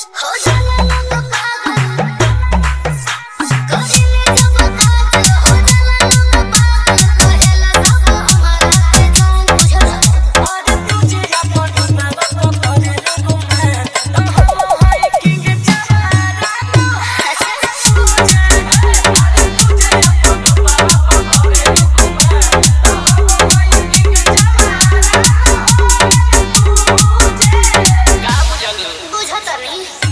हो जाला लोग पागल कहिले जब काजल हो जाला लोग पागल कहेला सब हमारा के जान बुझला और तुझे अपन बाबा को करे गुमान तो हम हाय किंग जवारा तो तुझे तुझे अपन बाबा को करे गुमान तो हम हाय किंग जवारा तुझे का बुझल बुझत नहीं